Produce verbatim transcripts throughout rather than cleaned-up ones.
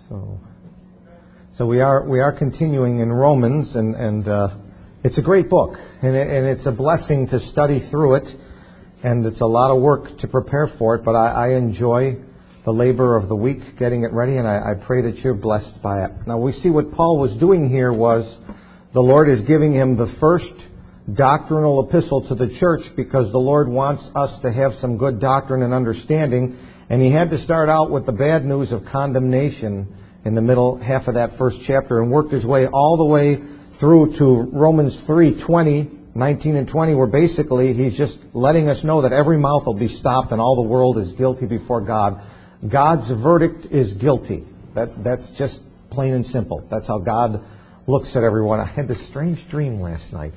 So, so we are we are continuing in Romans, and and uh, it's a great book, and it, and it's a blessing to study through it, and it's a lot of work to prepare for it. But I, I enjoy the labor of the week getting it ready, and I, I pray that you're blessed by it. Now we see what Paul was doing here was the Lord is giving him the first doctrinal epistle to the church because the Lord wants us to have some good doctrine and understanding. And he had to start out with the bad news of condemnation in the middle half of that first chapter and worked his way all the way through to Romans three twenty, nineteen and twenty, where basically he's just letting us know that every mouth will be stopped and all the world is guilty before God. God's verdict is guilty. That, that's just plain and simple. That's how God looks at everyone. I had this strange dream last night.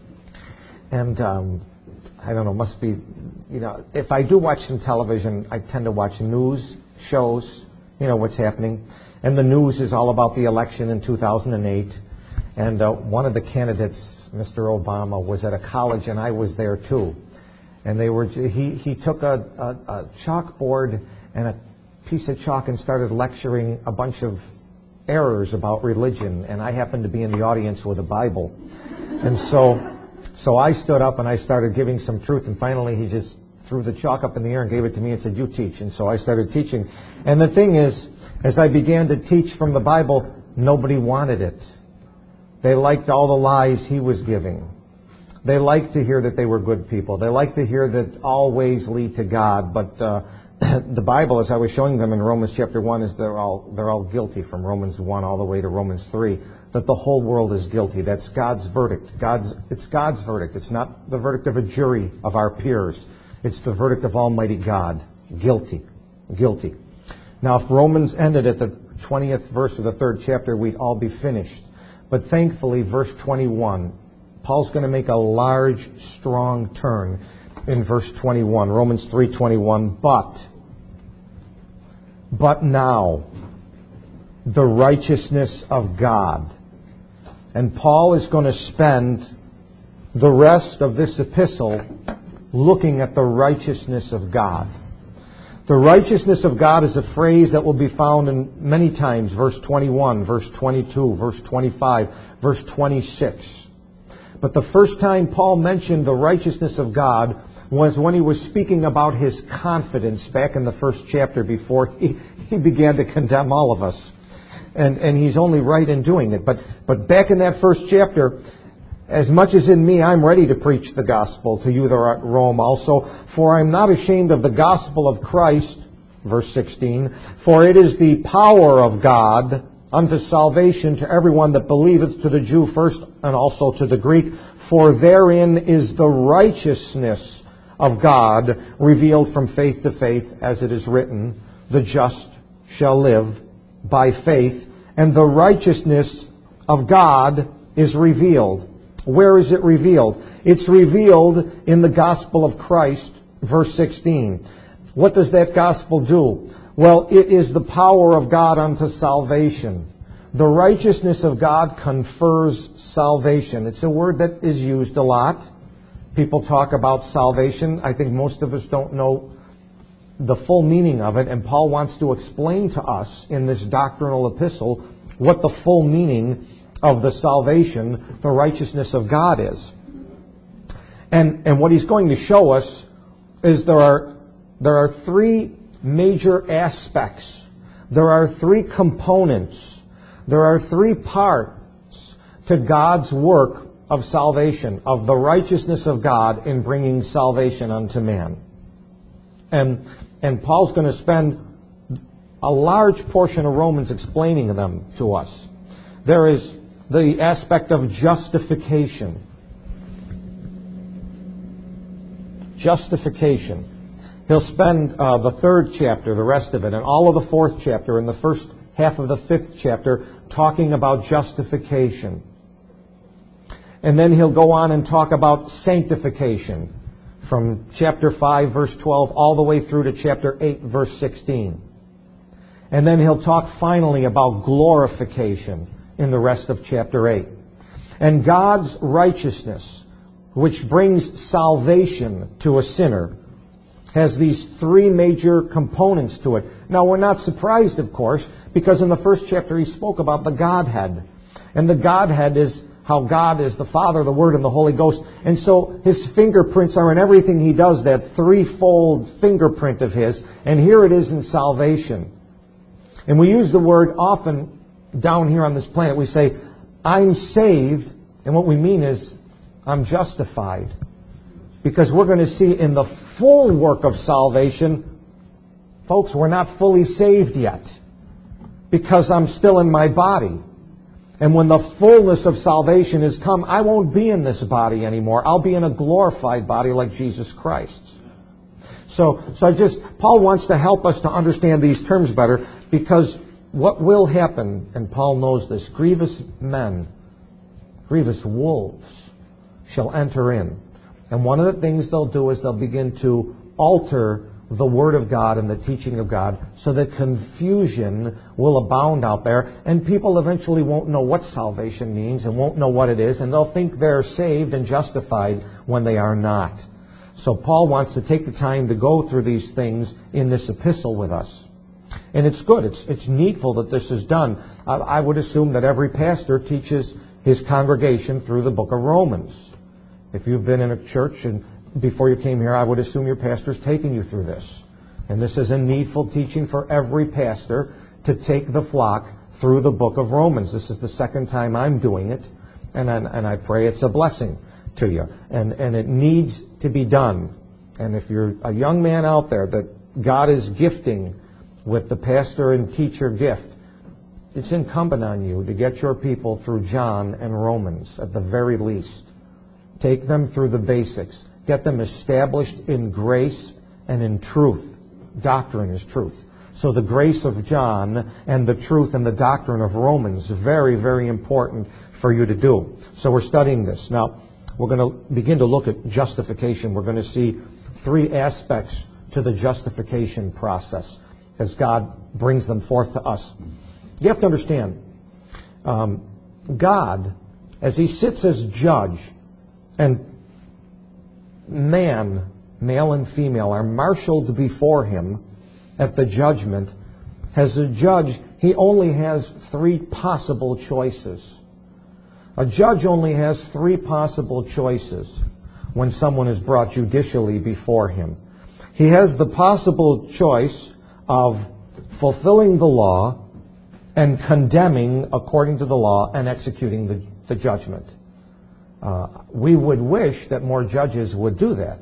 And um, I don't know, must be, you know, if I do watch some television, I tend to watch news shows, you know, what's happening. And the news is all about the election in two thousand eight. And uh, one of the candidates, Mister Obama, was at a college, and I was there too. And they were he, he took a, a, a chalkboard and a piece of chalk and started lecturing a bunch of errors about religion. And I happened to be in the audience with a Bible. And so... So I stood up and I started giving some truth, and finally he just threw the chalk up in the air and gave it to me and said, "You teach." And so I started teaching. And the thing is, as I began to teach from the Bible, nobody wanted it. They liked all the lies he was giving. They liked to hear that they were good people. They liked to hear that all ways lead to God. But uh, the Bible, as I was showing them in Romans chapter one, is they're all they're all guilty from Romans one all the way to Romans three. That the whole world is guilty. That's God's verdict. God's it's God's verdict. It's not the verdict of a jury of our peers. It's the verdict of Almighty God. Guilty. Guilty. Now, if Romans ended at the twentieth verse of the third chapter, we'd all be finished. But thankfully, verse twenty-one, Paul's going to make a large, strong turn in verse twenty-one. Romans three twenty-one. But, but now, the righteousness of God. And Paul is going to spend the rest of this epistle looking at the righteousness of God. The righteousness of God is a phrase that will be found in many times. Verse twenty-one, verse twenty-two, verse twenty-five, verse twenty-six. But the first time Paul mentioned the righteousness of God was when he was speaking about his confidence back in the first chapter before he, he began to condemn all of us. And, and he's only right in doing it. But, but back in that first chapter, as much as in me, I'm ready to preach the gospel to you that are at Rome also. For I'm not ashamed of the gospel of Christ, verse sixteen, for it is the power of God unto salvation to everyone that believeth, to the Jew first and also to the Greek. For therein is the righteousness of God revealed from faith to faith, as it is written, the just shall live by faith, and the righteousness of God is revealed. Where is it revealed? It's revealed in the gospel of Christ, verse sixteen. What does that gospel do? Well, it is the power of God unto salvation. The righteousness of God confers salvation. It's a word that is used a lot. People talk about salvation. I think most of us don't know the full meaning of it, and Paul wants to explain to us in this doctrinal epistle what the full meaning of the salvation, the righteousness of God is. And and what he's going to show us is there are there are three major aspects. There are three components. There are three parts to God's work of salvation, of the righteousness of God in bringing salvation unto man. And And Paul's going to spend a large portion of Romans explaining them to us. There is the aspect of justification. Justification. He'll spend uh, the third chapter, the rest of it, and all of the fourth chapter, and the first half of the fifth chapter, talking about justification. And then he'll go on and talk about sanctification, from chapter five, verse twelve, all the way through to chapter eight, verse sixteen. And then he'll talk finally about glorification in the rest of chapter eight. And God's righteousness, which brings salvation to a sinner, has these three major components to it. Now, we're not surprised, of course, because in the first chapter he spoke about the Godhead. And the Godhead is how God is the Father, the Word, and the Holy Ghost. And so his fingerprints are in everything he does, that threefold fingerprint of his. And here it is in salvation. And we use the word often down here on this planet. We say, I'm saved. And what we mean is, I'm justified. Because we're going to see in the full work of salvation, folks, we're not fully saved yet. Because I'm still in my body. And when the fullness of salvation has come, I won't be in this body anymore. I'll be in a glorified body like Jesus Christ's. So, so I just, Paul wants to help us to understand these terms better, because what will happen, and Paul knows this, grievous men, grievous wolves shall enter in. And one of the things they'll do is they'll begin to alter the Word of God and the teaching of God, so that confusion will abound out there, and people eventually won't know what salvation means and won't know what it is, and they'll think they're saved and justified when they are not. So Paul wants to take the time to go through these things in this epistle with us. And it's good. It's, it's needful that this is done. I, I would assume that every pastor teaches his congregation through the book of Romans. If you've been in a church and before you came here, I would assume your pastor's taking you through this. And this is a needful teaching for every pastor to take the flock through the book of Romans. This is the second time I'm doing it, and I, and I pray it's a blessing to you. And, and it needs to be done. And if you're a young man out there that God is gifting with the pastor and teacher gift, it's incumbent on you to get your people through John and Romans at the very least. Take them through the basics. Get them established in grace and in truth. Doctrine is truth. So the grace of John and the truth and the doctrine of Romans is very, very important for you to do. So we're studying this. Now, we're going to begin to look at justification. We're going to see three aspects to the justification process as God brings them forth to us. You have to understand, um, God, as He sits as judge, and man, male and female, are marshaled before Him at the judgment. As a judge, He only has three possible choices. A judge only has three possible choices when someone is brought judicially before him. He has the possible choice of fulfilling the law and condemning according to the law and executing the, the judgment. Uh, we would wish that more judges would do that.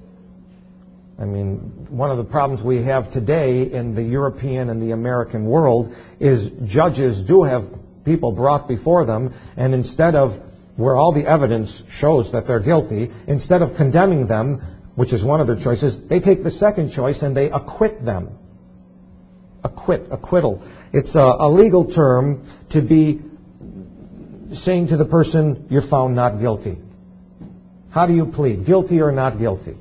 I mean, one of the problems we have today in the European and the American world is judges do have people brought before them, and instead of, where all the evidence shows that they're guilty, instead of condemning them, which is one of their choices, they take the second choice and they acquit them. Acquit, acquittal. It's a, a legal term to be saying to the person, you're found not guilty. How do you plead? Guilty or not guilty?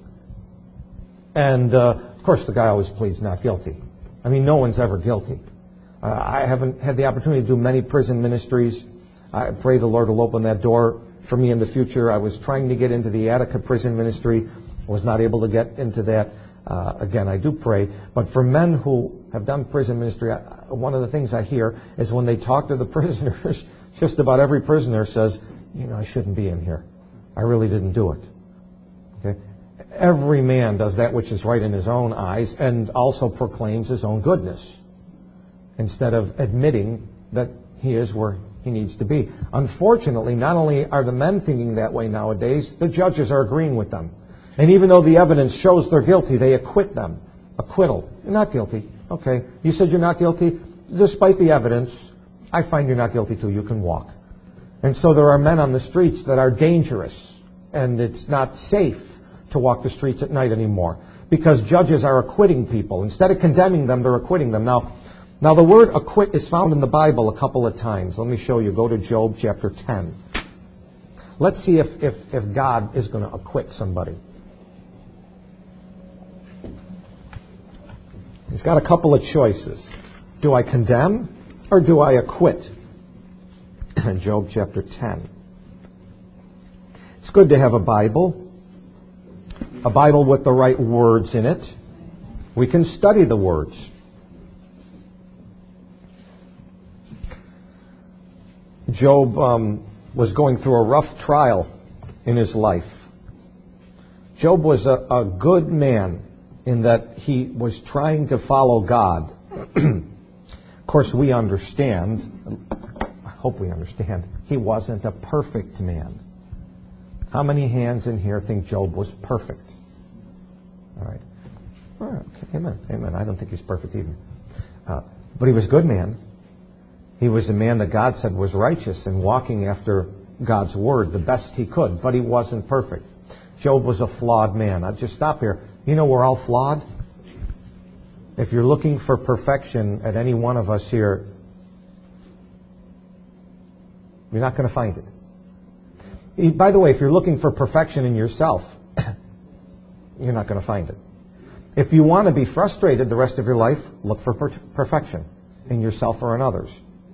And, uh, of course, the guy always pleads not guilty. I mean, no one's ever guilty. Uh, I haven't had the opportunity to do many prison ministries. I pray the Lord will open that door for me in the future. I was trying to get into the Attica prison ministry. I was not able to get into that. Uh, again, I do pray. But for men who have done prison ministry, I, one of the things I hear is when they talk to the prisoners, just about every prisoner says, you know, I shouldn't be in here. I really didn't do it. Okay? Every man does that which is right in his own eyes and also proclaims his own goodness, instead of admitting that he is where he needs to be. Unfortunately, not only are the men thinking that way nowadays, the judges are agreeing with them. And even though the evidence shows they're guilty, they acquit them. Acquittal. You're not guilty. Okay. You said you're not guilty. Despite the evidence, I find you're not guilty too. You can walk. And so there are men on the streets that are dangerous, and it's not safe to walk the streets at night anymore, because judges are acquitting people. Instead of condemning them, they're acquitting them. Now, Now, the word acquit is found in the Bible a couple of times. Let me show you. Go to Job chapter ten. Let's see if, if, if God is going to acquit somebody. He's got a couple of choices. Do I condemn or do I acquit? Job chapter ten. It's good to have a Bible. a Bible with the right words in it. We can study the words. Job um, was going through a rough trial in his life. Job was a, a good man in that he was trying to follow God. Of course, we understand, I hope we understand, he wasn't a perfect man. How many hands in here think Job was perfect? All right. All right. Okay. Amen. Amen. I don't think he's perfect either. Uh, but he was a good man. He was a man that God said was righteous and walking after God's word the best he could, but he wasn't perfect. Job was a flawed man. I'll just stop here. You know we're all flawed? If you're looking for perfection at any one of us here, you're not going to find it. By the way, if you're looking for perfection in yourself, you're not going to find it. If you want to be frustrated the rest of your life, look for per- perfection in yourself or in others.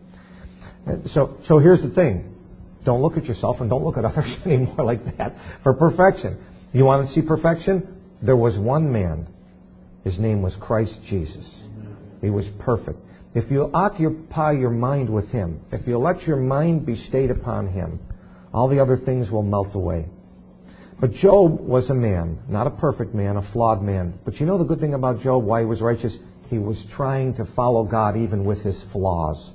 So, so here's the thing. Don't look at yourself and don't look at others anymore like that for perfection. You want to see perfection? There was one man. His name was Christ Jesus. He was perfect. If you occupy your mind with Him, if you let your mind be stayed upon Him, all the other things will melt away. But Job was a man, not a perfect man, a flawed man. But you know the good thing about Job, why he was righteous? He was trying to follow God even with his flaws.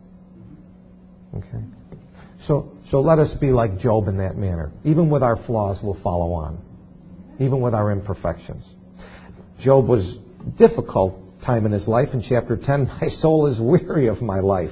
Okay? So, so let us be like Job in that manner. Even with our flaws, we'll follow on. Even with our imperfections. Job was a difficult time in his life. In chapter ten, my soul is weary of my life.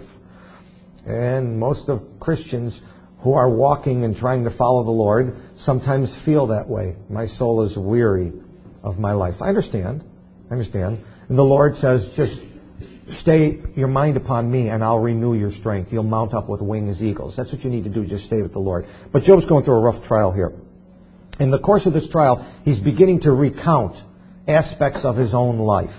And most of Christians who are walking and trying to follow the Lord sometimes feel that way. My soul is weary of my life. I understand. I understand. And the Lord says, just stay your mind upon me and I'll renew your strength. You'll mount up with wings as eagles. That's what you need to do. Just stay with the Lord. But Job's going through a rough trial here. In the course of this trial, he's beginning to recount aspects of his own life.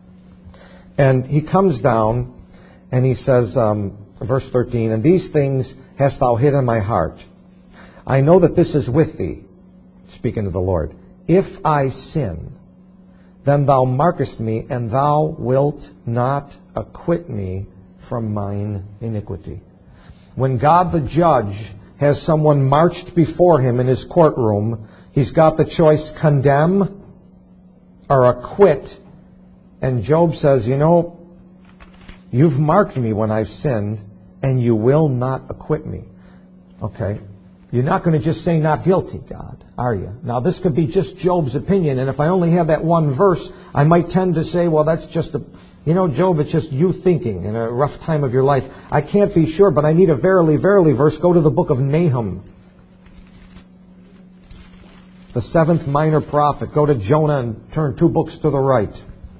And he comes down and he says, um, verse thirteen, and these things hast thou hid in my heart. I know that this is with thee, speaking to the Lord. If I sin, then thou markest me, and thou wilt not acquit me from mine iniquity. When God the judge has someone marched before him in his courtroom, he's got the choice, condemn or acquit. And Job says, you know, you've marked me when I've sinned, and you will not acquit me. Okay. You're not going to just say not guilty, God, are you? Now, this could be just Job's opinion, and if I only have that one verse, I might tend to say, well, that's just a... You know, Job, it's just you thinking in a rough time of your life. I can't be sure, but I need a verily, verily verse. Go to the book of Nahum, the seventh minor prophet. Go to Jonah and turn two books to the right.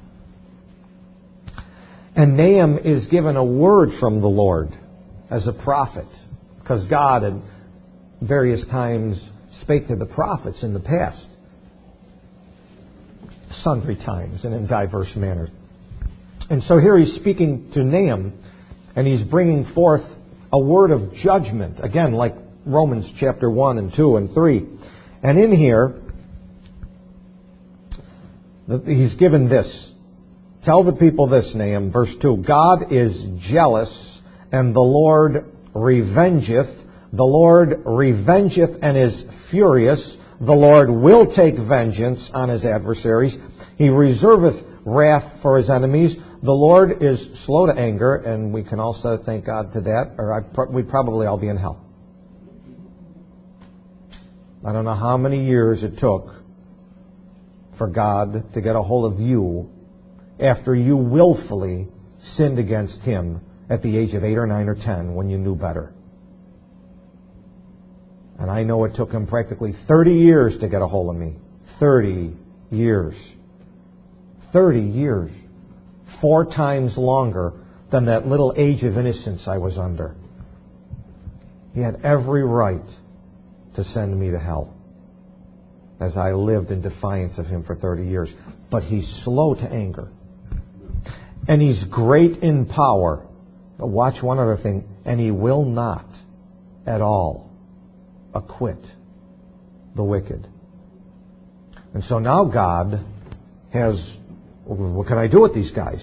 And Nahum is given a word from the Lord as a prophet, because God had various times spake to the prophets in the past, sundry times and in diverse manners. And so here he's speaking to Nahum, and he's bringing forth a word of judgment, again, like Romans chapter one and two and three. And in here, he's given this. Tell the people this, Nahum, verse two. God is jealous, and the Lord revengeth. The Lord revengeth and is furious. The Lord will take vengeance on his adversaries. He reserveth wrath for his enemies. The Lord is slow to anger, and we can also thank God to that, or I pro- we'd probably all be in hell. I don't know how many years it took for God to get a hold of you after you willfully sinned against Him at the age of eight or nine or ten when you knew better. And I know it took Him practically thirty years to get a hold of me. thirty years. thirty years. Four times longer than that little age of innocence I was under. He had every right to send me to hell as I lived in defiance of Him for thirty years. But He's slow to anger. And He's great in power. But watch one other thing. And He will not at all acquit the wicked. And so now God has, what can I do with these guys?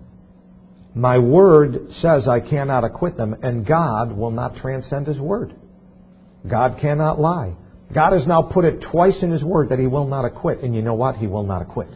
My word says I cannot acquit them, and God will not transcend His word. God cannot lie. God has now put it twice in His word that He will not acquit, and you know what? He will not acquit.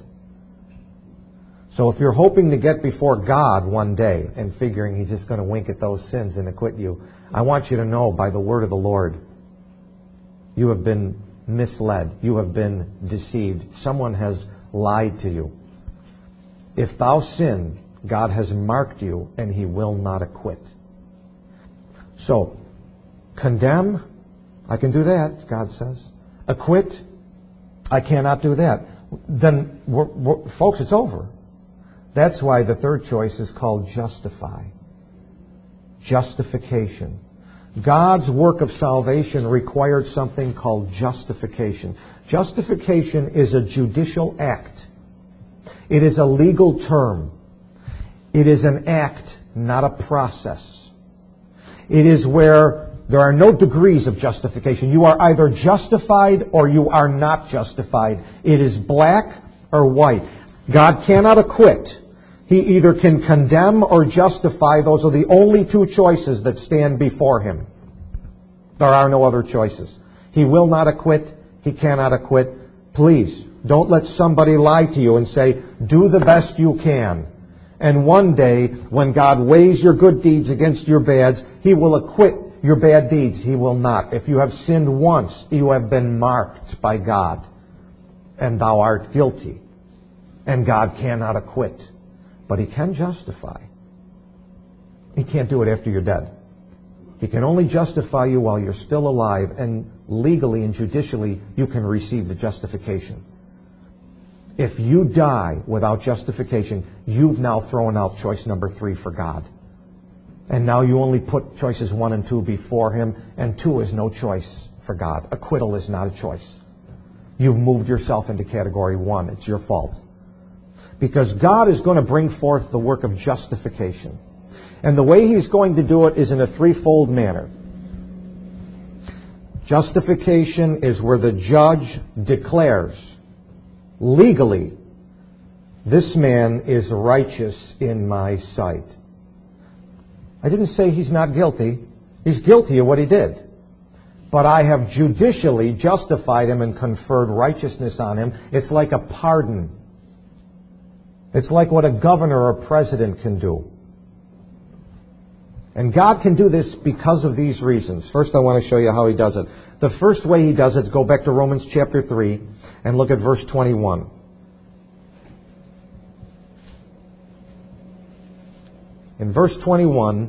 So if you're hoping to get before God one day and figuring He's just going to wink at those sins and acquit you, I want you to know by the word of the Lord, you have been misled. You have been deceived. Someone has lied to you. If thou sin, God has marked you, and He will not acquit. So, condemn, I can do that, God says. Acquit, I cannot do that. Then, we're, we're, folks, it's over. That's why the third choice is called justify. Justification. God's work of salvation required something called justification. Justification is a judicial act. It is a legal term. It is an act, not a process. It is where there are no degrees of justification. You are either justified or you are not justified. It is black or white. God cannot acquit. He either can condemn or justify. Those are the only two choices that stand before Him. There are no other choices. He will not acquit. He cannot acquit. Please, don't let somebody lie to you and say, do the best you can. And one day, when God weighs your good deeds against your bads, He will acquit your bad deeds. He will not. If you have sinned once, you have been marked by God, and thou art guilty. And God cannot acquit. But He can justify. He can't do it after you're dead. He can only justify you while you're still alive, and legally and judicially, you can receive the justification. If you die without justification, you've now thrown out choice number three for God. And now you only put choices one and two before Him, and two is no choice for God. Acquittal is not a choice. You've moved yourself into category one. It's your fault. Because God is going to bring forth the work of justification. And the way He's going to do it is in a threefold manner. Justification is where the judge declares legally, this man is righteous in my sight. I didn't say he's not guilty. He's guilty of what he did. But I have judicially justified him and conferred righteousness on him. It's like a pardon. It's like what a governor or president can do. And God can do this because of these reasons. First, I want to show you how He does it. The first way He does it is go back to Romans chapter three and look at verse twenty-one. In verse twenty-one,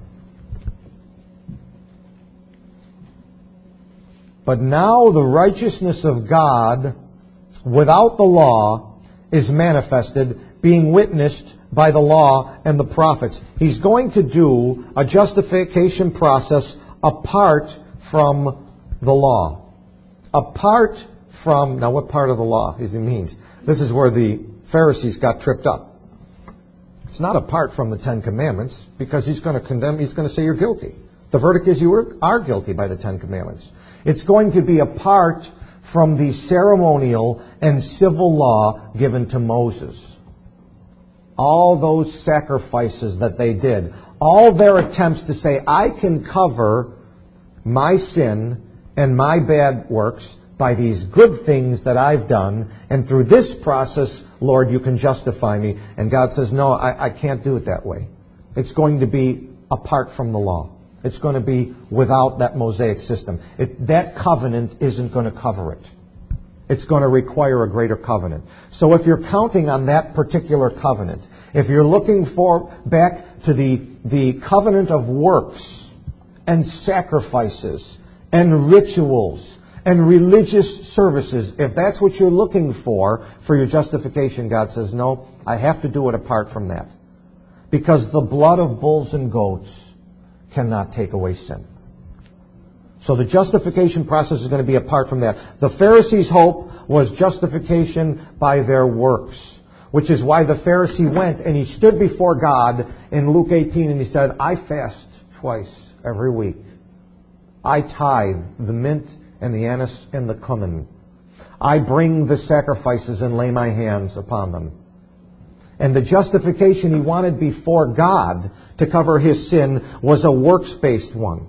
but now the righteousness of God without the law is manifested, being witnessed by the law and the prophets. He's going to do a justification process apart from the law. Apart from, now what part of the law is he means? This is where the Pharisees got tripped up. It's not apart from the Ten Commandments, because he's going to condemn, he's going to say you're guilty. The verdict is you are guilty by the Ten Commandments. It's going to be apart from the ceremonial and civil law given to Moses. All those sacrifices that they did, all their attempts to say, I can cover my sin and my bad works by these good things that I've done, and through this process, Lord, you can justify me. And God says, no, I, I can't do it that way. It's going to be apart from the law. It's going to be without that Mosaic system. It, that covenant isn't going to cover it. It's going to require a greater covenant. So if you're counting on that particular covenant, if you're looking for back to the, the covenant of works and sacrifices and rituals and religious services, if that's what you're looking for for your justification, God says, no, I have to do it apart from that. Because the blood of bulls and goats cannot take away sin. So the justification process is going to be apart from that. The Pharisees' hope was justification by their works, which is why the Pharisee went and he stood before God in Luke eighteen and he said, I fast twice every week. I tithe the mint and the anise and the cumin. I bring the sacrifices and lay my hands upon them. And the justification he wanted before God to cover his sin was a works-based one.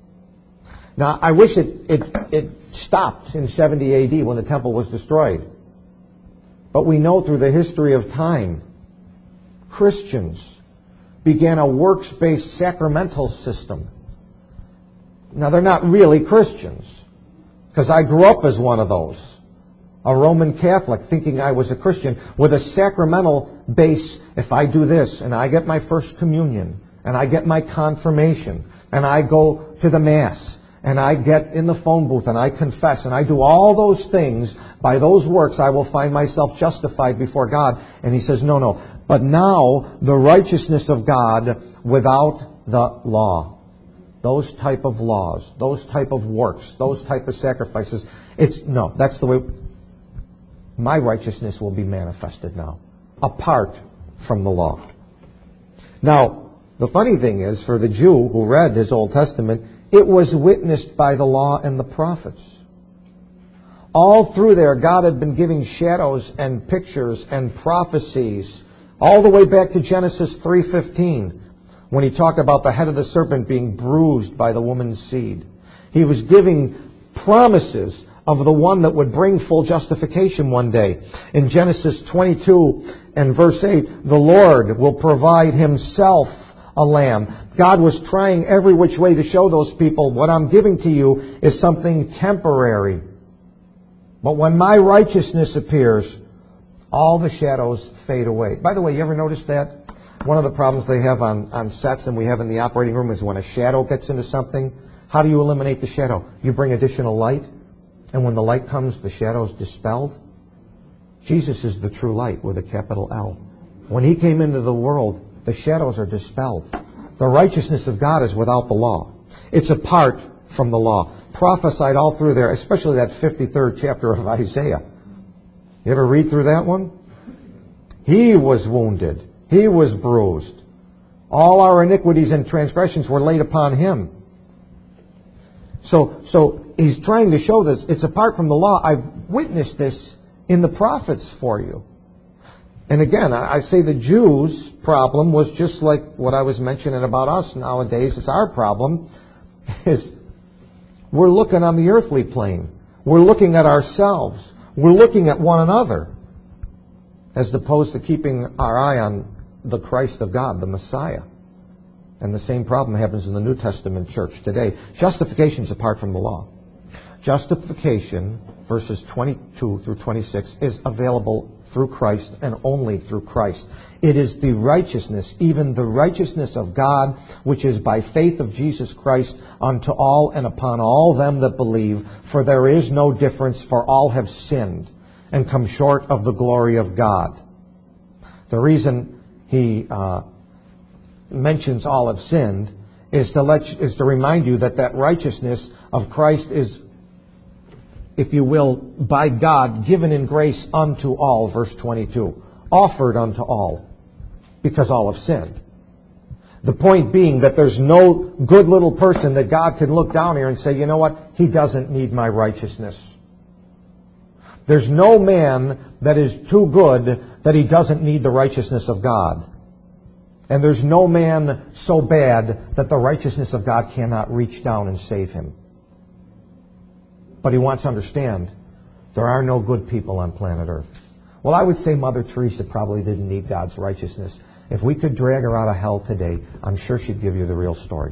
Now, I wish it, it, it stopped in seventy A D when the temple was destroyed. But we know through the history of time, Christians began a works-based sacramental system. Now, they're not really Christians, because I grew up as one of those. A Roman Catholic, thinking I was a Christian, with a sacramental base. If I do this, and I get my first communion, and I get my confirmation, and I go to the Mass, and I get in the phone booth, and I confess, and I do all those things, by those works I will find myself justified before God. And he says, no, no. But now, the righteousness of God without the law. Those type of laws, those type of works, those type of sacrifices. It's, no, that's the way... My righteousness will be manifested now, apart from the law. Now, the funny thing is, for the Jew who read his Old Testament, it was witnessed by the law and the prophets. All through there, God had been giving shadows and pictures and prophecies, all the way back to Genesis three fifteen, when he talked about the head of the serpent being bruised by the woman's seed. He was giving promises of the one that would bring full justification one day. In Genesis twenty-two and verse eight, the Lord will provide himself a lamb. God was trying every which way to show those people, what I'm giving to you is something temporary. But when my righteousness appears, all the shadows fade away. By the way, you ever notice that? One of the problems they have on, on sets and we have in the operating room is when a shadow gets into something, how do you eliminate the shadow? You bring additional light. And when the light comes, the shadow is dispelled. Jesus is the true light with a capital L. When he came into the world, the shadows are dispelled. The righteousness of God is without the law. It's apart from the law. Prophesied all through there, especially that fifty-third chapter of Isaiah. You ever read through that one? He was wounded. He was bruised. All our iniquities and transgressions were laid upon him. So, so he's trying to show this. It's apart from the law. I've witnessed this in the prophets for you. And again, I say the Jews' problem was just like what I was mentioning about us nowadays. It's our problem. Is we're looking on the earthly plane. We're looking at ourselves. We're looking at one another, as opposed to keeping our eye on the Christ of God, the Messiah. And the same problem happens in the New Testament church today. Justification is apart from the law. Justification, verses twenty-two through twenty-six, is available through Christ and only through Christ. It is the righteousness, even the righteousness of God, which is by faith of Jesus Christ unto all and upon all them that believe. For there is no difference, for all have sinned and come short of the glory of God. The reason he uh, mentions all have sinned is to let is to remind you that that righteousness of Christ is, if you will, by God, given in grace unto all, verse twenty-two. Offered unto all, because all have sinned. The point being that there's no good little person that God can look down here and say, you know what, he doesn't need my righteousness. There's no man that is too good that he doesn't need the righteousness of God. And there's no man so bad that the righteousness of God cannot reach down and save him. But he wants to understand, there are no good people on planet Earth. Well, I would say Mother Teresa probably didn't need God's righteousness. If we could drag her out of hell today, I'm sure she'd give you the real story.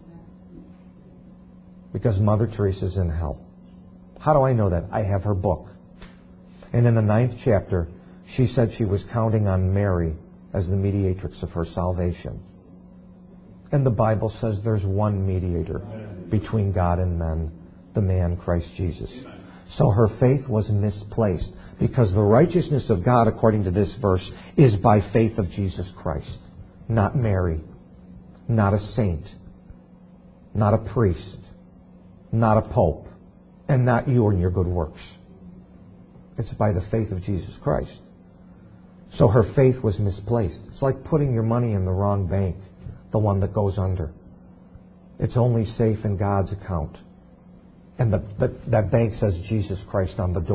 Because Mother Teresa's in hell. How do I know that? I have her book. And in the ninth chapter, she said she was counting on Mary as the mediatrix of her salvation. And the Bible says there's one mediator between God and men, the man Christ Jesus. So her faith was misplaced, because the righteousness of God, according to this verse, is by faith of Jesus Christ. Not Mary, not a saint, not a priest, not a pope, and not you and your good works. It's by the faith of Jesus Christ. So her faith was misplaced. It's like putting your money in the wrong bank, the one that goes under. It's only safe in God's account. And the, the, that bank says Jesus Christ on the door.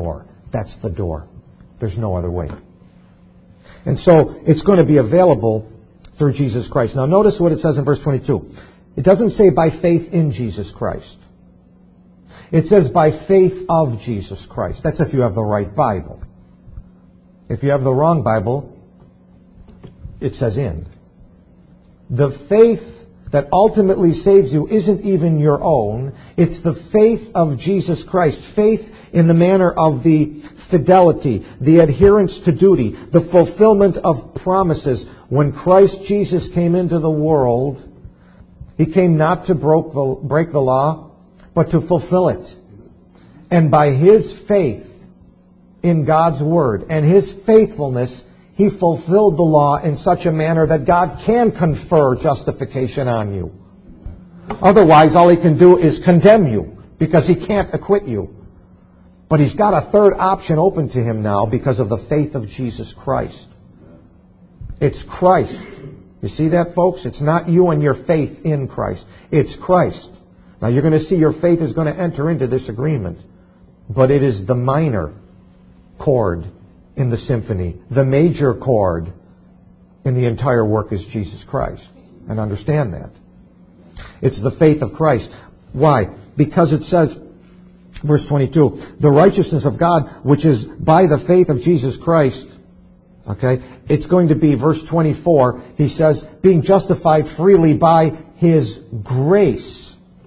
That's the door. There's no other way. And so it's going to be available through Jesus Christ. Now notice what it says in verse twenty-two. It doesn't say by faith in Jesus Christ. It says by faith of Jesus Christ. That's if you have the right Bible. If you have the wrong Bible, it says in. The faith that ultimately saves you isn't even your own. It's the faith of Jesus Christ. Faith in the manner of the fidelity, the adherence to duty, the fulfillment of promises. When Christ Jesus came into the world, He came not to broke the, break the law, but to fulfill it. And by His faith in God's Word and His faithfulness, He fulfilled the law in such a manner that God can confer justification on you. Otherwise, all He can do is condemn you because He can't acquit you. But He's got a third option open to Him now because of the faith of Jesus Christ. It's Christ. You see that, folks? It's not you and your faith in Christ. It's Christ. Now, you're going to see your faith is going to enter into this agreement. But it is the minor chord in the symphony. The major chord in the entire work is Jesus Christ. And understand that. It's the faith of Christ. Why? Because it says, verse twenty-two, the righteousness of God, which is by the faith of Jesus Christ. Okay? It's going to be, verse twenty-four, he says, being justified freely by His grace.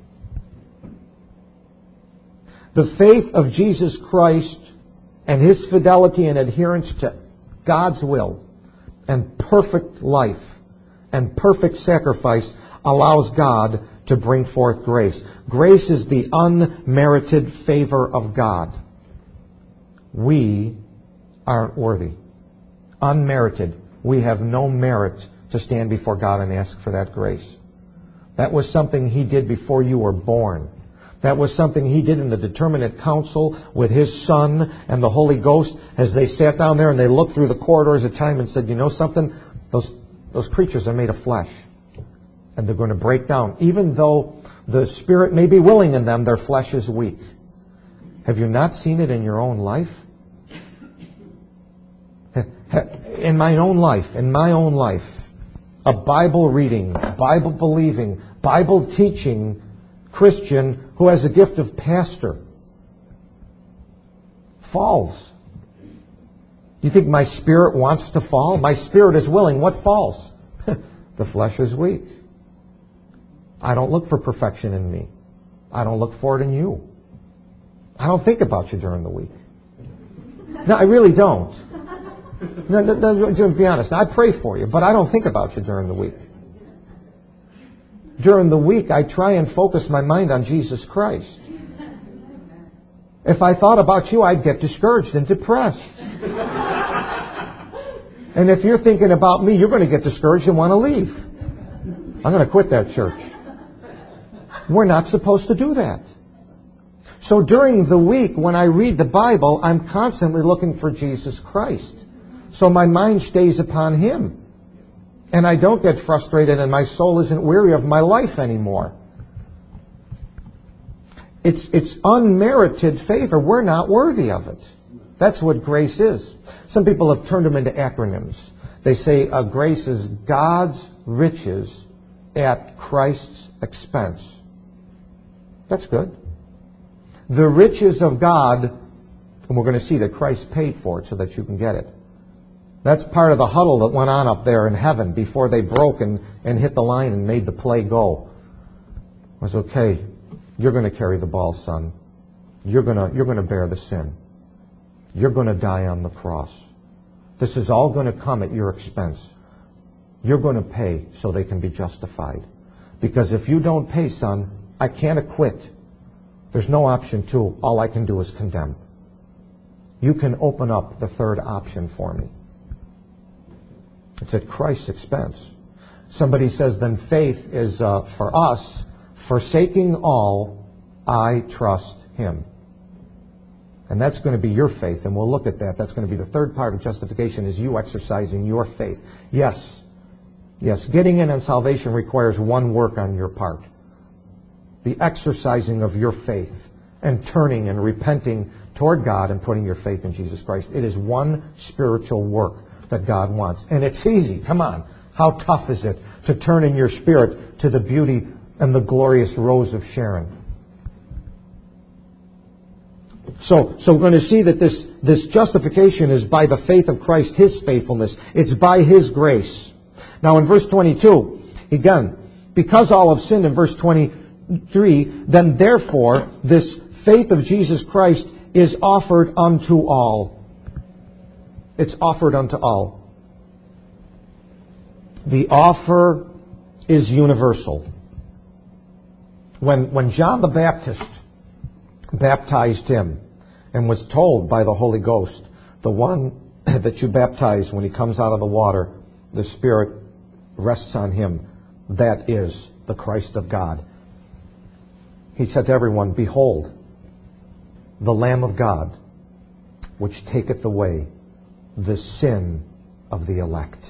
The faith of Jesus Christ and His fidelity and adherence to God's will and perfect life and perfect sacrifice allows God to bring forth grace. Grace is the unmerited favor of God. We aren't worthy. Unmerited. We have no merit to stand before God and ask for that grace. That was something He did before you were born. That was something He did in the determinate council with His Son and the Holy Ghost as they sat down there and they looked through the corridors of time and said, you know something? Those, those creatures are made of flesh. And they're going to break down. Even though the Spirit may be willing in them, their flesh is weak. Have you not seen it in your own life? In my own life, in my own life, a Bible reading, Bible believing, Bible teaching Christian who has a gift of pastor falls. You think my spirit wants to fall? My spirit is willing. What falls? The flesh is weak. I don't look for perfection in me. I don't look for it in you. I don't think about you during the week. No, I really don't. No, no, no, to be honest, I pray for you, but I don't think about you during the week. During the week, I try and focus my mind on Jesus Christ. If I thought about you, I'd get discouraged and depressed. And if you're thinking about me, you're going to get discouraged and want to leave. I'm going to quit that church. We're not supposed to do that. So during the week, when I read the Bible, I'm constantly looking for Jesus Christ. So my mind stays upon Him. And I don't get frustrated and my soul isn't weary of my life anymore. It's, it's unmerited favor. We're not worthy of it. That's what grace is. Some people have turned them into acronyms. They say uh, grace is God's riches at Christ's expense. That's good. The riches of God, and we're going to see that Christ paid for it so that you can get it. That's part of the huddle that went on up there in heaven before they broke and, and hit the line and made the play go. It was, okay, you're going to carry the ball, son. You're going to, you're going to bear the sin. You're going to die on the cross. This is all going to come at your expense. You're going to pay so they can be justified. Because if you don't pay, son, I can't acquit. There's no option two. All I can do is condemn. You can open up the third option for me. It's at Christ's expense. Somebody says, then faith is uh, for us, forsaking all, I trust Him. And that's going to be your faith, and we'll look at that. That's going to be the third part of justification, is you exercising your faith. Yes, yes, getting in on salvation requires one work on your part. The exercising of your faith and turning and repenting toward God and putting your faith in Jesus Christ. It is one spiritual work that God wants. And it's easy. Come on. How tough is it to turn in your spirit to the beauty and the glorious rose of Sharon? So, so we're going to see that this, this justification is by the faith of Christ, His faithfulness. It's by His grace. Now in verse twenty-two, again, because all have sinned in verse twenty-three, then therefore this faith of Jesus Christ is offered unto all. It's offered unto all. The offer is universal. When, when John the Baptist baptized him and was told by the Holy Ghost, the one that you baptize when he comes out of the water, the Spirit rests on him, that is the Christ of God. He said to everyone, behold, the Lamb of God, which taketh away the sin of the elect.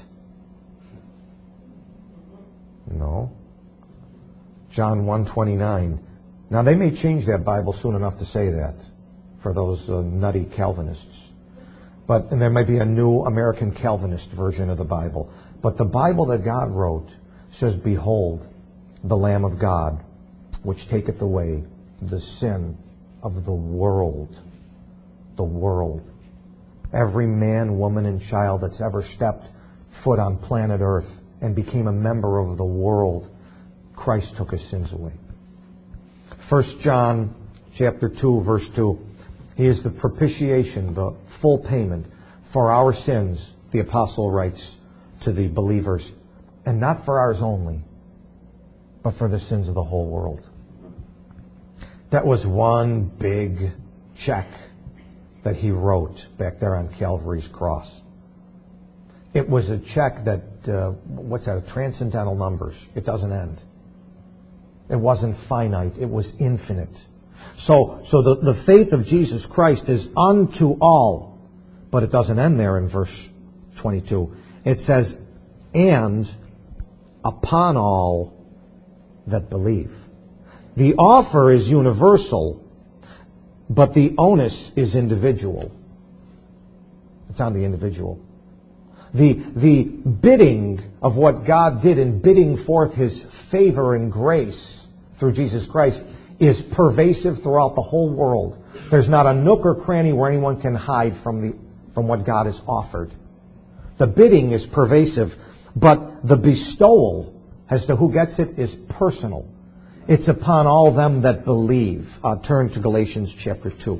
No. John one twenty-nine. Now they may change that Bible soon enough to say that for those uh, nutty Calvinists. But and there may be a new American Calvinist version of the Bible. But the Bible that God wrote says, behold, the Lamb of God, which taketh away the sin of the world. The world. Every man, woman, and child that's ever stepped foot on planet Earth and became a member of the world, Christ took his sins away. First John chapter two, verse two. He is the propitiation, the full payment for our sins, the apostle writes to the believers. And not for ours only, but for the sins of the whole world. That was one big check that he wrote back there on Calvary's cross. It was a check that, uh, what's that, transcendental numbers. It doesn't end. It wasn't finite. It was infinite. So, so the, the faith of Jesus Christ is unto all. But it doesn't end there in verse twenty-two. It says, and upon all that believe. The offer is universal, but the onus is individual. It's on the individual. The, the bidding of what God did in bidding forth His favor and grace through Jesus Christ is pervasive throughout the whole world. There's not a nook or cranny where anyone can hide from, the, from what God has offered. The bidding is pervasive, but the bestowal as to who gets it is personal. It's upon all them that believe. Uh, turn to Galatians chapter two.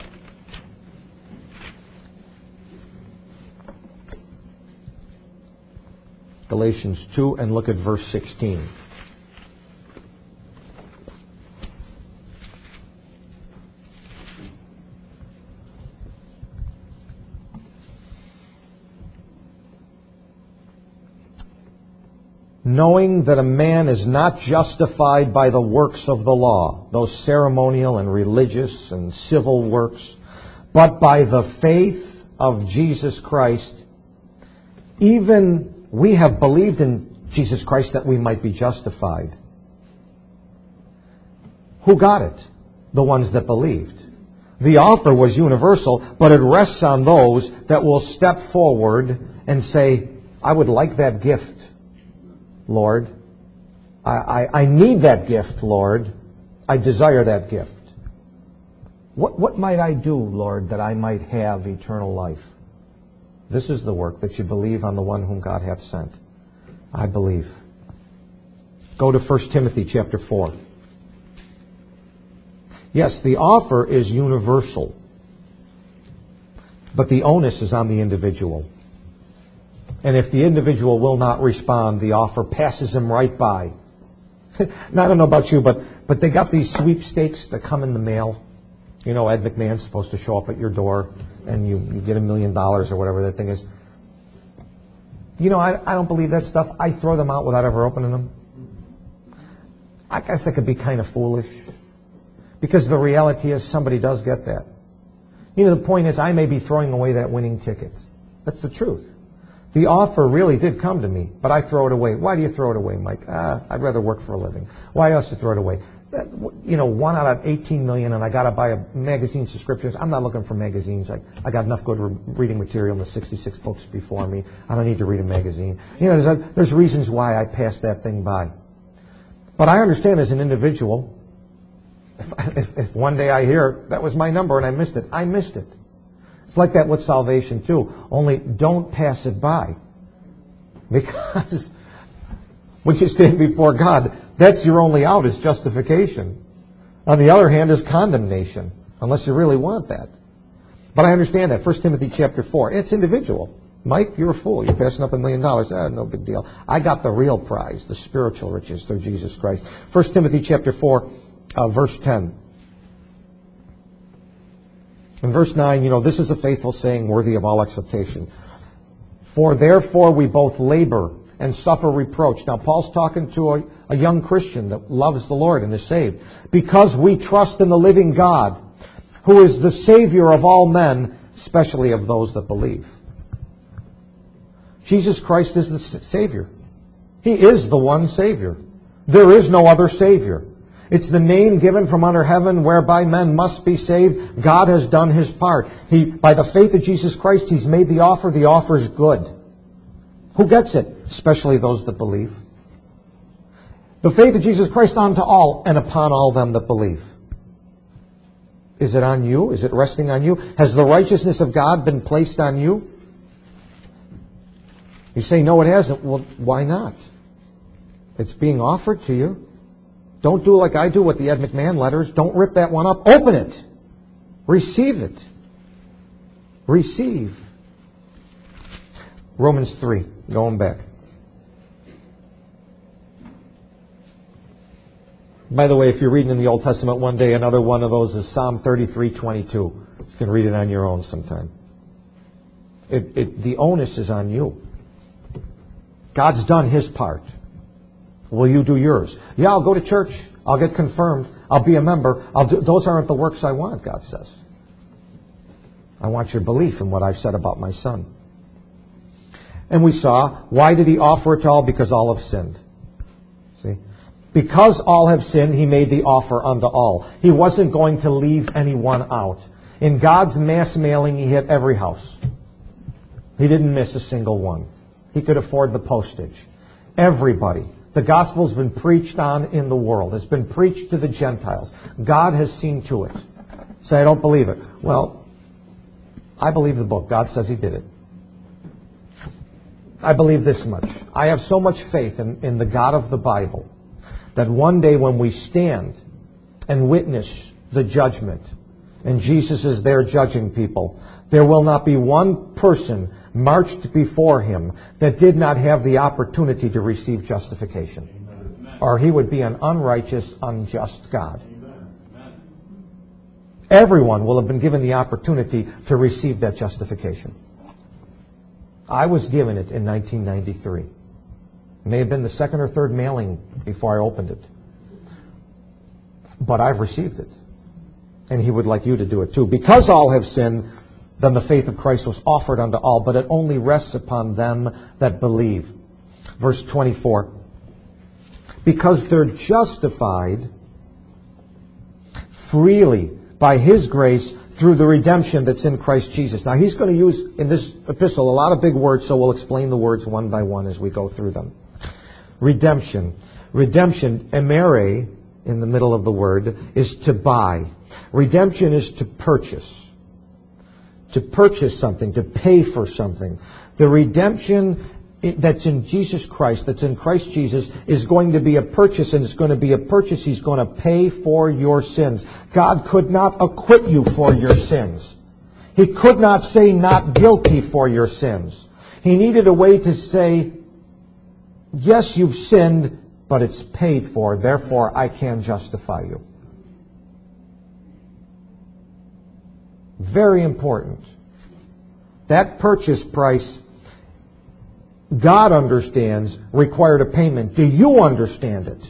Galatians two, and look at verse sixteen. Knowing that a man is not justified by the works of the law, those ceremonial and religious and civil works, but by the faith of Jesus Christ. Even we have believed in Jesus Christ that we might be justified. Who got it? The ones that believed. The offer was universal, but it rests on those that will step forward and say, I would like that gift, Lord. I, I, I need that gift, Lord. I desire that gift. What, what might I do, Lord, that I might have eternal life? This is the work, that you believe on the one whom God hath sent. I believe. Go to First Timothy chapter four. Yes, the offer is universal, but the onus is on the individual. And if the individual will not respond, the offer passes him right by. Now, I don't know about you, but, but they got these sweepstakes that come in the mail. You know, Ed McMahon's supposed to show up at your door and you, you get a million dollars or whatever that thing is. You know, I, I don't believe that stuff. I throw them out without ever opening them. I guess that could be kind of foolish. Because the reality is somebody does get that. You know, the point is I may be throwing away that winning ticket. That's the truth. The offer really did come to me, but I throw it away. Why do you throw it away, Mike? Ah, I'd rather work for a living. Why else do you throw it away? you know, one out of eighteen million, and I got to buy a magazine subscriptions. I'm not looking for magazines. I, I got enough good re- reading material in the sixty-six books before me. I don't need to read a magazine. You know, there's, a, there's reasons why I passed that thing by. But I understand as an individual, if, if, if one day I hear that was my number and I missed it, I missed it. It's like that with salvation too. Only don't pass it by. Because when you stand before God, that's your only out, is justification. On the other hand is condemnation, unless you really want that. But I understand that. First Timothy chapter four, it's individual. Mike, you're a fool. You're passing up a million dollars. Ah, no big deal. I got the real prize, the spiritual riches through Jesus Christ. First Timothy chapter four, uh, verse ten. In verse nine, you know, this is a faithful saying worthy of all acceptation. For therefore we both labor and suffer reproach. Now, Paul's talking to a, a young Christian that loves the Lord and is saved. Because we trust in the living God, who is the Savior of all men, especially of those that believe. Jesus Christ is the Savior. He is the one Savior. There is no other Savior. It's the name given from under heaven whereby men must be saved. God has done His part. He, by the faith of Jesus Christ, He's made the offer. The offer is good. Who gets it? Especially those that believe. The faith of Jesus Christ unto all and upon all them that believe. Is it on you? Is it resting on you? Has the righteousness of God been placed on you? You say, no, it hasn't. Well, why not? It's being offered to you. Don't do like I do with the Ed McMahon letters. Don't rip that one up. Open it. Receive it. Receive. Romans three. Going back. By the way, if you're reading in the Old Testament one day, another one of those is Psalm thirty-three twenty-two. You can read it on your own sometime. It, it, the onus is on you. God's done His part. Will you do yours? Yeah, I'll go to church. I'll get confirmed. I'll be a member. I'll do, those aren't the works I want, God says. I want your belief in what I've said about my Son. And we saw, why did He offer it to all? Because all have sinned. See? Because all have sinned, He made the offer unto all. He wasn't going to leave anyone out. In God's mass mailing, He hit every house. He didn't miss a single one. He could afford the postage. Everybody. The gospel's been preached on in the world. It's been preached to the Gentiles. God has seen to it. Say, I don't believe it. Well, I believe the book. God says He did it. I believe this much. I have so much faith in, in the God of the Bible that one day when we stand and witness the judgment, and Jesus is there judging people, there will not be one person marched before Him that did not have the opportunity to receive justification. Amen. Or He would be an unrighteous, unjust God. Amen. Everyone will have been given the opportunity to receive that justification. I was given it in nineteen ninety-three. It may have been the second or third mailing before I opened it. But I've received it. And He would like you to do it too. Because all have sinned, then the faith of Christ was offered unto all, but it only rests upon them that believe. Verse twenty-four. Because they're justified freely by His grace through the redemption that's in Christ Jesus. Now, he's going to use in this epistle a lot of big words, so we'll explain the words one by one as we go through them. Redemption. Redemption, emere, in the middle of the word, is to buy. Redemption is to purchase. To purchase something, to pay for something. The redemption that's in Jesus Christ, that's in Christ Jesus, is going to be a purchase, and it's going to be a purchase. He's going to pay for your sins. God could not acquit you for your sins. He could not say not guilty for your sins. He needed a way to say, yes, you've sinned, but it's paid for, therefore I can justify you. Very important. That purchase price, God understands, required a payment. Do you understand it?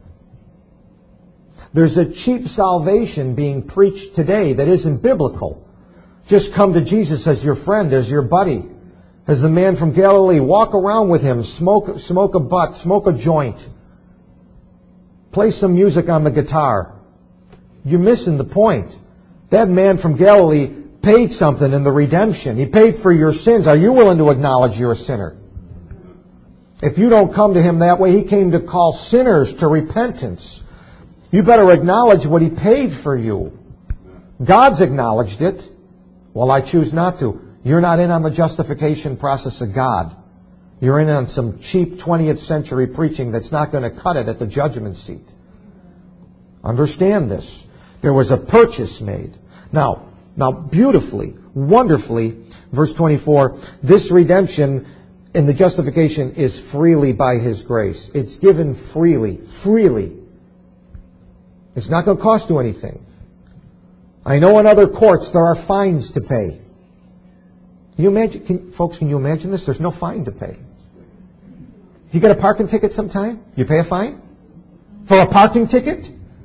There's a cheap salvation being preached today that isn't biblical. Just come to Jesus as your friend, as your buddy, as the man from Galilee. Walk around with Him, smoke, smoke a butt, smoke a joint. Play some music on the guitar. You're missing the point. That man from Galilee paid something in the redemption. He paid for your sins. Are you willing to acknowledge you're a sinner? If you don't come to Him that way, He came to call sinners to repentance. You better acknowledge what He paid for you. God's acknowledged it. Well, I choose not to. You're not in on the justification process of God. You're in on some cheap twentieth century preaching that's not going to cut it at the judgment seat. Understand this. There was a purchase made. Now, now beautifully, wonderfully, verse twenty-four, this redemption in the justification is freely by His grace. It's given freely. Freely. It's not going to cost you anything. I know in other courts there are fines to pay. Can you imagine, can, folks, can you imagine this? There's no fine to pay. You get a parking ticket sometime? You pay a fine? For a parking ticket?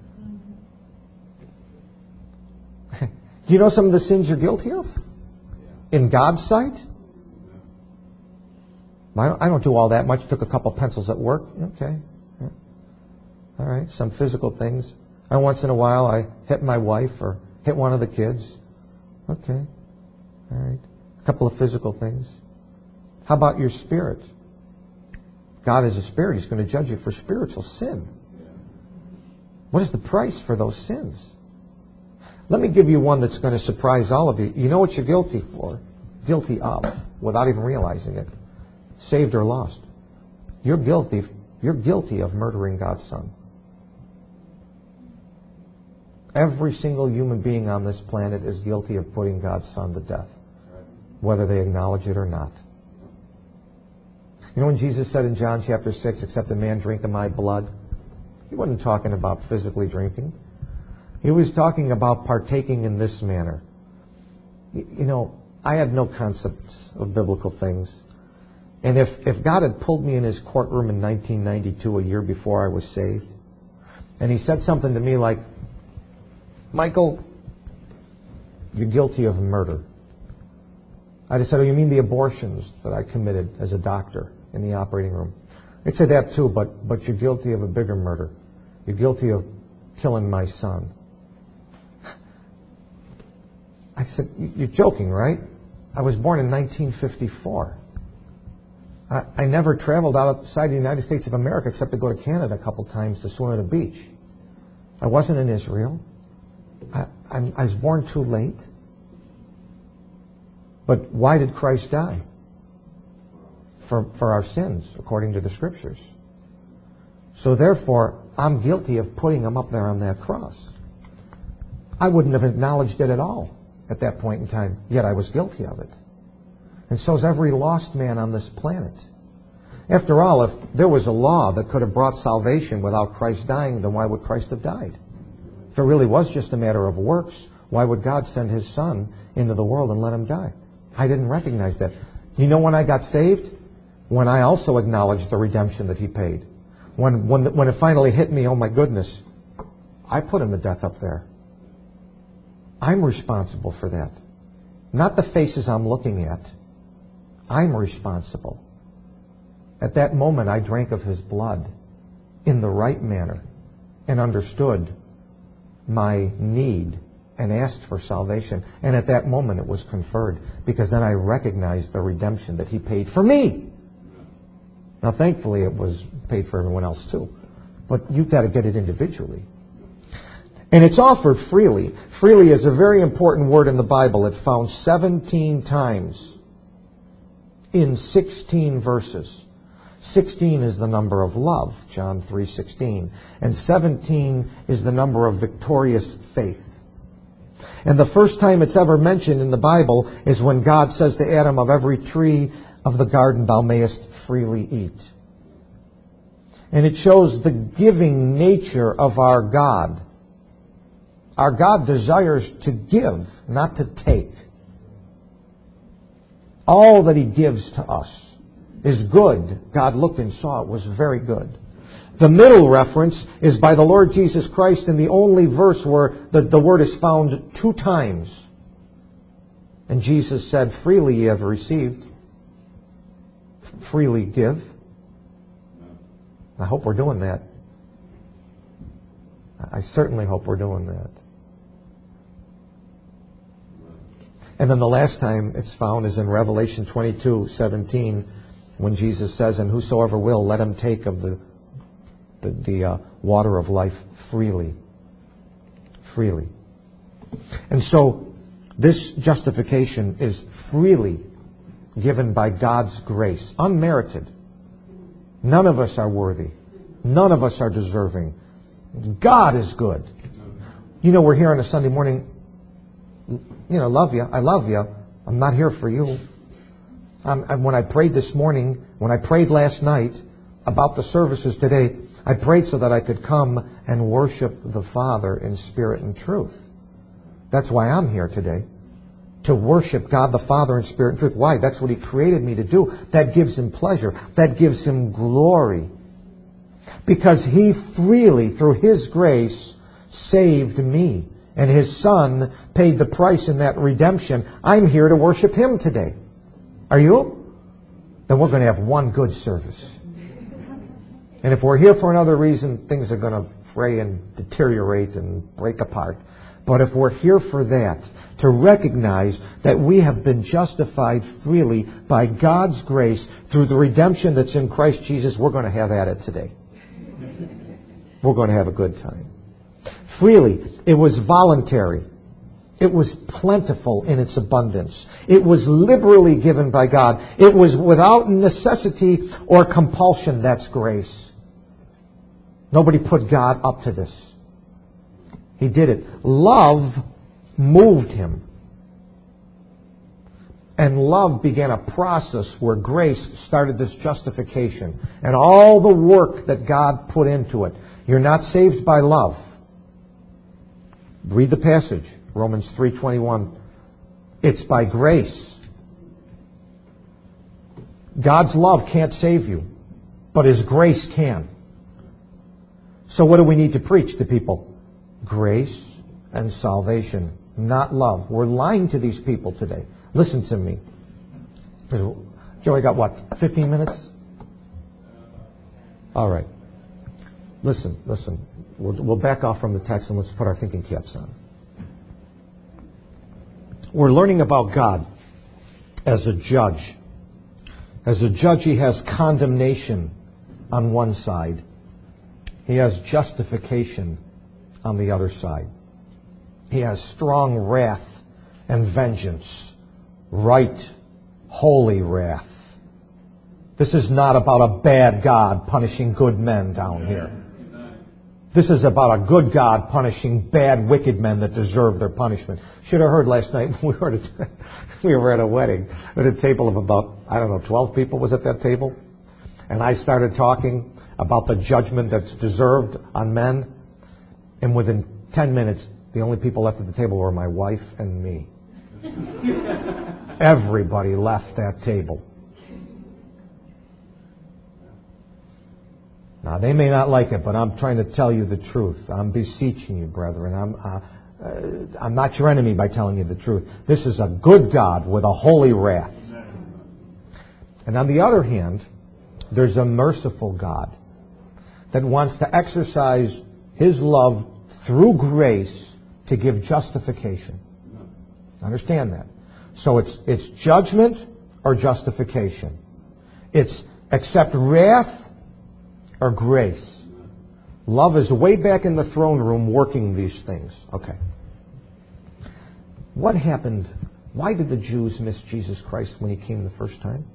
Do you know some of the sins you're guilty of? In God's sight? I don't, I don't do all that much. Took a couple pencils at work. Okay. Yeah. All right. Some physical things. And once in a while I hit my wife or hit one of the kids. Okay. All right. A couple of physical things. How about your spirit? God is a spirit. He's going to judge you for spiritual sin. What is the price for those sins? Let me give you one that's going to surprise all of you. You know what you're guilty for? Guilty of, without even realizing it. Saved or lost. You're guilty. You're guilty of murdering God's Son. Every single human being on this planet is guilty of putting God's Son to death, whether they acknowledge it or not. You know when Jesus said in John chapter six, except a man drink of my blood? He wasn't talking about physically drinking. He was talking about partaking in this manner. You know, I had no concepts of biblical things. And if, if God had pulled me in His courtroom in nineteen ninety-two, a year before I was saved, and He said something to me like, Michael, you're guilty of murder. I'd have said, oh, you mean the abortions that I committed as a doctor in the operating room? I'd say that too, but, but you're guilty of a bigger murder. You're guilty of killing my son. I said, you're joking, right? I was born in nineteen fifty-four. I, I never traveled outside the United States of America except to go to Canada a couple times to swim at a beach. I wasn't in Israel. I, I, I was born too late. But why did Christ die? For, for our sins, according to the Scriptures. So therefore, I'm guilty of putting Him up there on that cross. I wouldn't have acknowledged it at all at that point in time, yet I was guilty of it. And so is every lost man on this planet. After all, if there was a law that could have brought salvation without Christ dying, then why would Christ have died? If it really was just a matter of works, why would God send His Son into the world and let Him die? I didn't recognize that. You know when I got saved? When I also acknowledged the redemption that He paid. When, when, when it finally hit me, oh my goodness, I put Him to death up there. I'm responsible for that. Not the faces I'm looking at. I'm responsible. At that moment, I drank of His blood in the right manner and understood my need and asked for salvation. And at that moment, it was conferred because then I recognized the redemption that He paid for me. Now, thankfully, it was paid for everyone else too. But you've got to get it individually. And it's offered freely. Freely is a very important word in the Bible. It's found seventeen times in sixteen verses. sixteen is the number of love, John three sixteen. And seventeen is the number of victorious faith. And the first time it's ever mentioned in the Bible is when God says to Adam, of every tree of the garden thou mayest freely eat. And it shows the giving nature of our God. Our God desires to give, not to take. All that He gives to us is good. God looked and saw it was very good. The middle reference is by the Lord Jesus Christ in the only verse where the, the word is found two times. And Jesus said, freely ye have received, freely give. I hope we're doing that. I certainly hope we're doing that. And then the last time it's found is in Revelation twenty-two seventeen, when Jesus says, "And whosoever will, let him take of the the, the uh, water of life freely." Freely. And so this justification is freely given by God's grace, unmerited. None of us are worthy. None of us are deserving. God is good. You know, we're here on a Sunday morning. You know, love you. I love you. I'm not here for you. Um, and when I prayed this morning, when I prayed last night about the services today, I prayed so that I could come and worship the Father in spirit and truth. That's why I'm here today. To worship God the Father in spirit and truth. Why? That's what He created me to do. That gives Him pleasure. That gives Him glory. Because He freely, through His grace, saved me. And His Son paid the price in that redemption. I'm here to worship Him today. Are you? Then we're going to have one good service. And if we're here for another reason, things are going to fray and deteriorate and break apart. But if we're here for that, to recognize that we have been justified freely by God's grace through the redemption that's in Christ Jesus, we're going to have at it today. We're going to have a good time. Freely. It was voluntary. It was plentiful in its abundance. It was liberally given by God. It was without necessity or compulsion. That's grace. Nobody put God up to this. He did it. Love moved Him. And love began a process where grace started this justification. And all the work that God put into it. You're not saved by love. Read the passage, Romans three twenty-one. It's by grace. God's love can't save you, but His grace can. So what do we need to preach to people? Grace and salvation, not love. We're lying to these people today. Listen to me. Joey got what, fifteen minutes? All right. Listen, listen. We'll, we'll back off from the text and let's put our thinking caps on. We're learning about God as a judge. As a judge, He has condemnation on one side. He has justification on the other side. He has strong wrath and vengeance. Right, holy wrath. This is not about a bad God punishing good men down here. This is about a good God punishing bad, wicked men that deserve their punishment. Should have heard last night, we were, at a, we were at a wedding at a table of about, I don't know, twelve people was at that table. And I started talking about the judgment that's deserved on men. And within ten minutes, the only people left at the table were my wife and me. Everybody left that table. Now, they may not like it, but I'm trying to tell you the truth. I'm beseeching you, brethren. I'm, uh, uh, I'm not your enemy by telling you the truth. This is a good God with a holy wrath. And on the other hand, there's a merciful God that wants to exercise His love through grace to give justification. Understand that. So it's, it's judgment or justification. It's accept wrath or grace. Love is way back in the throne room working these things. Okay. What happened? Why did the Jews miss Jesus Christ when He came the first time?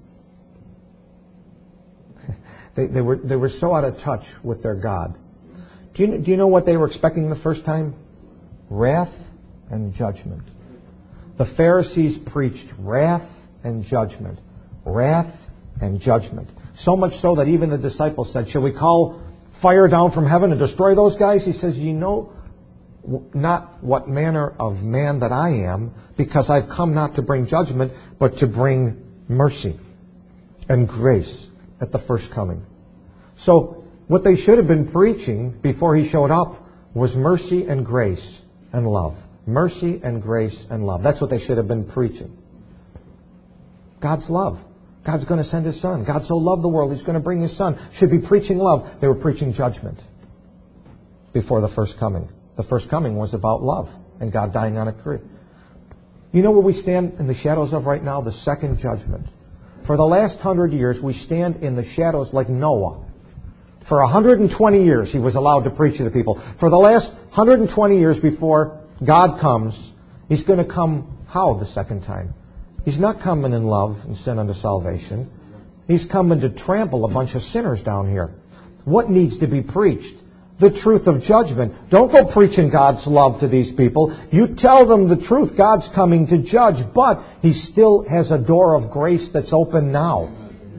they, they were they were so out of touch with their God. Do you, do you know what they were expecting the first time? Wrath and judgment. The Pharisees preached wrath and judgment. Wrath and judgment. So much so that even the disciples said, shall we call fire down from heaven and destroy those guys? He says, you know not what manner of man that I am, because I've come not to bring judgment, but to bring mercy and grace at the first coming. So what they should have been preaching before He showed up was mercy and grace and love. Mercy and grace and love. That's what they should have been preaching. God's love. God's going to send His Son. God so loved the world, He's going to bring His Son. Should be preaching love. They were preaching judgment. before the first coming. The first coming was about love and God dying on a tree. You know where we stand in the shadows of right now? The second judgment. For the last hundred years, we stand in the shadows like Noah. For one hundred twenty years, he was allowed to preach to the people. For the last one hundred twenty years before God comes, He's going to come how the second time? He's not coming in love and sin unto salvation. He's coming to trample a bunch of sinners down here. What needs to be preached? The truth of judgment. Don't go preaching God's love to these people. You tell them the truth. God's coming to judge, but He still has a door of grace that's open now.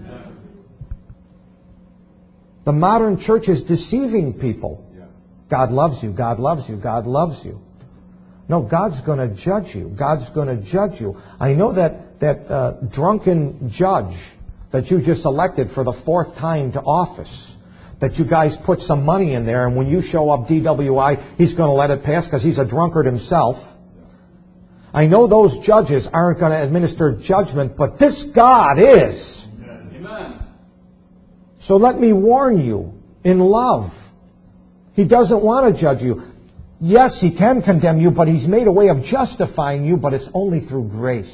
The modern church is deceiving people. God loves you, God loves you, God loves you. No, God's going to judge you. God's going to judge you. I know that, that uh, drunken judge that you just elected for the fourth time to office, that you guys put some money in there, and when you show up D W I, he's going to let it pass because he's a drunkard himself. I know those judges aren't going to administer judgment, but this God is. Amen. So let me warn you, in love, He doesn't want to judge you. Yes, He can condemn you, but He's made a way of justifying you, but it's only through grace.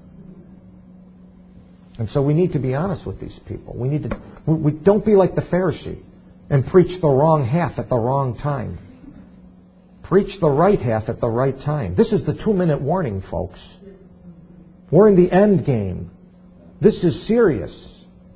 And so we need to be honest with these people. We need to. We, we don't be like the Pharisee and preach the wrong half at the wrong time. Preach the right half at the right time. This is the two-minute warning, folks. We're in the end game. This is serious.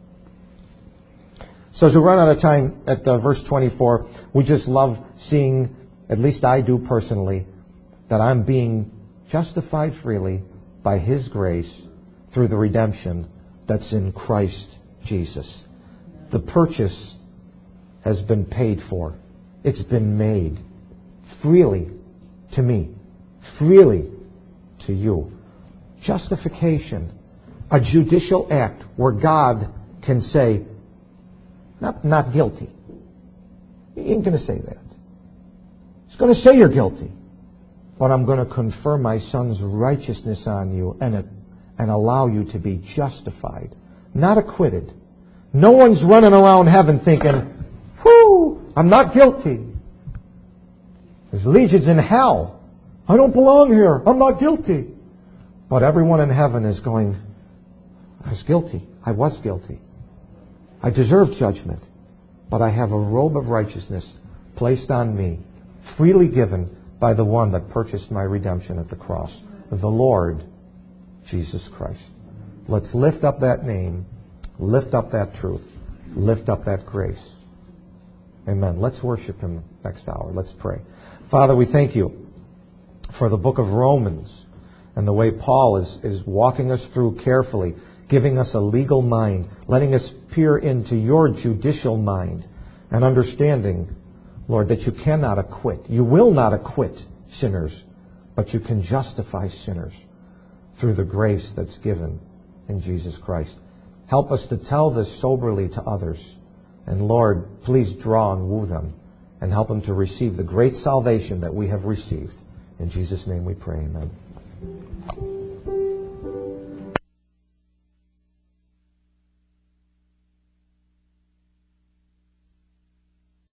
So as we run out of time at uh, verse twenty-four, we just love seeing, at least I do personally, that I'm being justified freely by His grace through the redemption that's in Christ Jesus. The purchase has been paid for. It's been made freely to me, freely to you. Justification, a judicial act where God can say, not, not guilty. He ain't going to say that. He's going to say you're guilty. But I'm going to confer my Son's righteousness on you and, uh, and allow you to be justified, not acquitted. No one's running around heaven thinking, whoo, I'm not guilty. There's legions in hell. I don't belong here. I'm not guilty. But everyone in heaven is going, I was guilty. I was guilty. I deserve judgment. But I have a robe of righteousness placed on me, freely given by the one that purchased my redemption at the cross, the Lord Jesus Christ. Let's lift up that name, lift up that truth, lift up that grace. Amen. Let's worship Him next hour. Let's pray. Father, we thank You for the book of Romans and the way Paul is, is walking us through carefully, giving us a legal mind, letting us peer into Your judicial mind and understanding, Lord, that You cannot acquit. You will not acquit sinners, but You can justify sinners through the grace that's given in Jesus Christ. Help us to tell this soberly to others. And Lord, please draw and woo them and help them to receive the great salvation that we have received. In Jesus' name we pray, amen.